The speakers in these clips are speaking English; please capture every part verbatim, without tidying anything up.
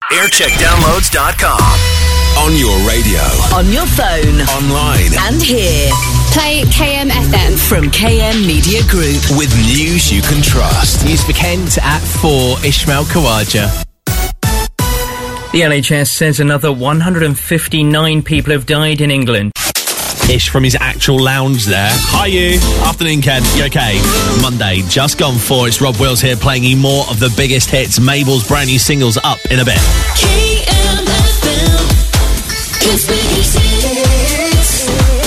aircheck downloads dot com. On your radio. On your phone. Online. And here. Play K M F M. From K M Media Group. With news you can trust. News for Kent at four, Ishmael Kawaja. The N H S says another one hundred fifty-nine people have died in England. Ish from his actual lounge there. Hi you. Afternoon, Ken. You okay? Monday, just gone for. It's Rob Wills here playing you more of the biggest hits. Mabel's brand new singles up in a bit. K M F M. It's biggest hits.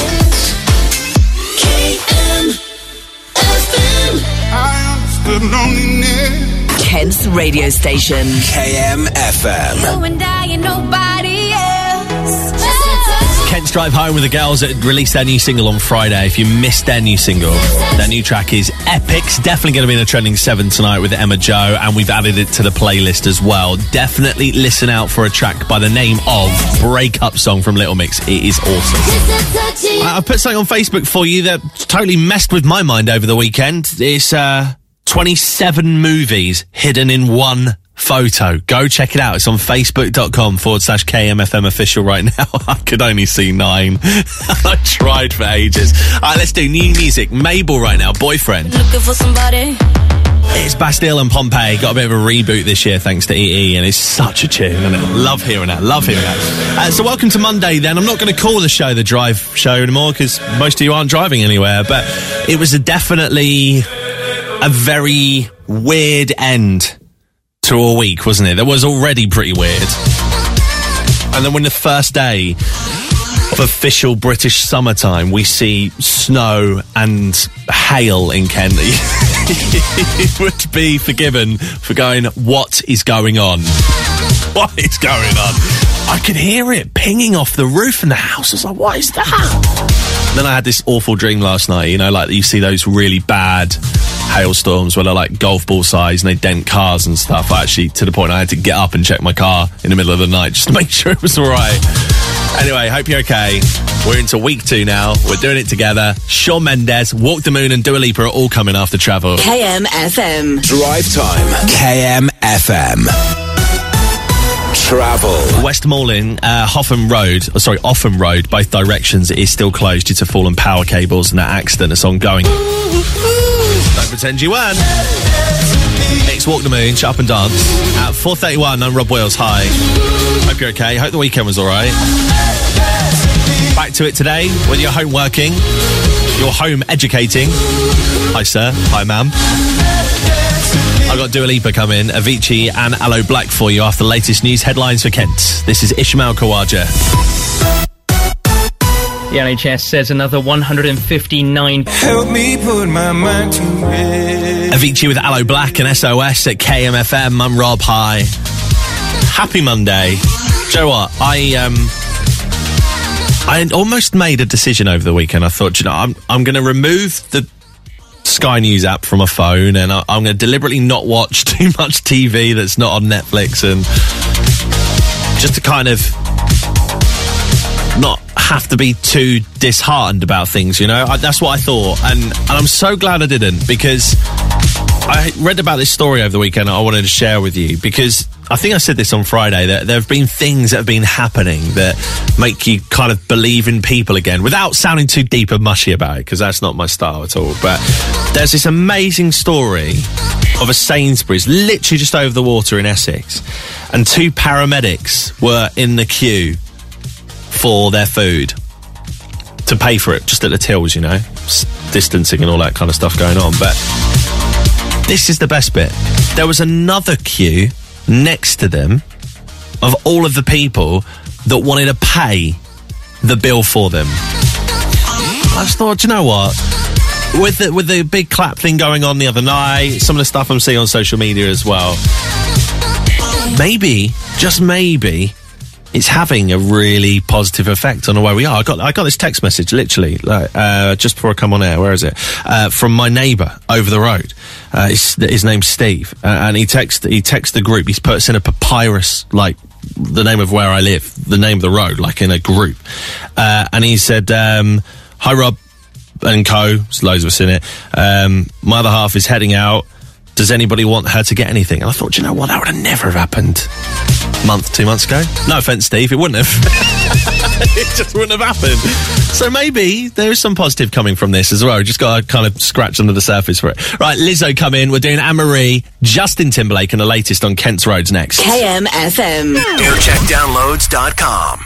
K M F M. I understood loneliness. Kent's radio station. K M F M. You and I and nobody else. Kent's Drive Home with the girls that released their new single on Friday. If you missed their new single, their new track is Epics. Definitely going to be in the trending seven tonight with Emma Joe, and we've added it to the playlist as well. Definitely listen out for a track by the name of Breakup Song from Little Mix. It is awesome. I- I've put something on Facebook for you that totally messed with my mind over the weekend. It's uh, twenty-seven movies hidden in one photo. Go check it out. It's on facebook.com forward slash KMFM official right now. I could only see nine. I tried for ages. Alright, let's do new music. Mabel right now, Boyfriend. Looking for somebody. It's Bastille and Pompeii. Got a bit of a reboot this year thanks to E E, and it's such a tune, isn't it? Love hearing that. Love hearing that. Uh, so welcome to Monday then. I'm not going to call the show the Drive Show anymore because most of you aren't driving anywhere, but it was a definitely a very weird end to a week, wasn't it? That was already pretty weird. And then when the first day of official British summertime, we see snow and hail in Kent, you would be forgiven for going, what is going on? What is going on? I could hear it pinging off the roof in the house. I was like, what is that? Then I had this awful dream last night, you know, like you see those really bad hailstorms where they're like golf ball size and they dent cars and stuff. I actually, to the point I had to get up and check my car in the middle of the night just to make sure it was all right. Anyway, hope you're okay. We're into week two now. We're doing it together. Shawn Mendes, Walk the Moon and Dua Lipa are all coming after Travel. K M F M. Drive time. K M F M. Travel. Westmoreland, uh, Hoffham Road, oh, sorry, Offham Road, both directions is still closed due to fallen power cables and that accident that's ongoing. Don't pretend you weren't. It's Walk the Moon, Shut Up and Dance. At four thirty-one, I'm Rob Wills. Hi. Hope you're okay. Hope the weekend was alright. Back to it today, whether you're home working, you're home educating. Hi, sir. Hi, ma'am. I've got Dua Lipa coming, Avicii and Aloe Black for you after the latest news headlines for Kent. This is Ishmael Kawaja. The N H S says another one hundred fifty-nine... Help me put my mind to rest. Avicii with Aloe Black and S O S at K M F M. I'm Rob. Hi. Happy Monday. Do you know what? I, um... I almost made a decision over the weekend. I thought, you know, I'm, I'm going to remove the Sky News app from my phone and I, I'm going to deliberately not watch too much T V that's not on Netflix, and just to kind of not have to be too disheartened about things, you know. I, that's what I thought, and, and I'm so glad I didn't, because I read about this story over the weekend I wanted to share with you, because I think I said this on Friday, that there have been things that have been happening that make you kind of believe in people again, without sounding too deep and mushy about it, because that's not my style at all. But there's this amazing story of a Sainsbury's literally just over the water in Essex, and two paramedics were in the queue for their food to pay for it, just at the tills, you know, S- distancing and all that kind of stuff going on. But this is the best bit. There was another queue next to them of all of the people that wanted to pay the bill for them. I just thought, you know what? With the, with the big clap thing going on the other night, some of the stuff I'm seeing on social media as well, maybe, just maybe, it's having a really positive effect on the way we are. I got I got this text message, literally, like, uh, just before I come on air, where is it? Uh, from my neighbour over the road. Uh, his, his name's Steve, uh, and he texts he texts the group. He's put us in a papyrus, like, the name of where I live, the name of the road, like in a group. Uh, and he said, um, hi Rob and co, there's loads of us in it. Um, my other half is heading out. does anybody want her to get anything? And I thought, you know what, that would have never have happened a month, two months ago. No offence, Steve, it wouldn't have. It just wouldn't have happened. So maybe there's some positive coming from this as well. We've just got to kind of scratch under the surface for it. Right, Lizzo come in. We're doing Anne-Marie, Justin Timberlake, and the latest on Kent's Roads next. K M F M. aircheck downloads dot com.